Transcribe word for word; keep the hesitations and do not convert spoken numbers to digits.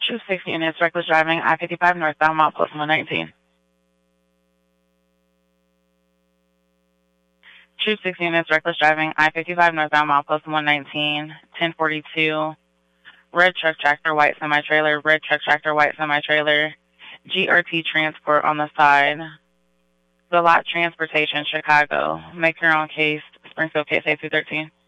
Troop six units, reckless driving, I fifty-five northbound, mile post one nineteen. Troop six units, reckless driving, I fifty-five northbound, mile post one nineteen, ten forty-two. Red truck tractor, white semi-trailer, red truck tractor, white semi-trailer, G R T transport on the side. The lot transportation, Chicago. Make your own case, Springfield case eight two one three.